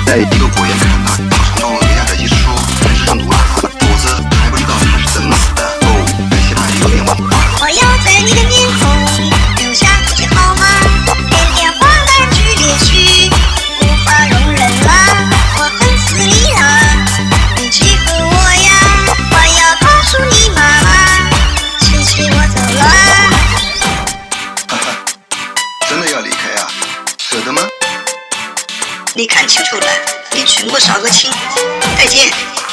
在一个果园看到从楼下的技师说还是中毒了，否则还不知道他是怎么死的。哦，感谢他有点忘。 我要在你的面孔留下这些号码，点点画来剧烈去，无法容忍了，我恨死你了，你欺负我呀！我要告诉你妈妈，谢谢我走了。 哈哈，真的要离开啊？舍得吗？ 你看清楚了，给全部扫个清，再见。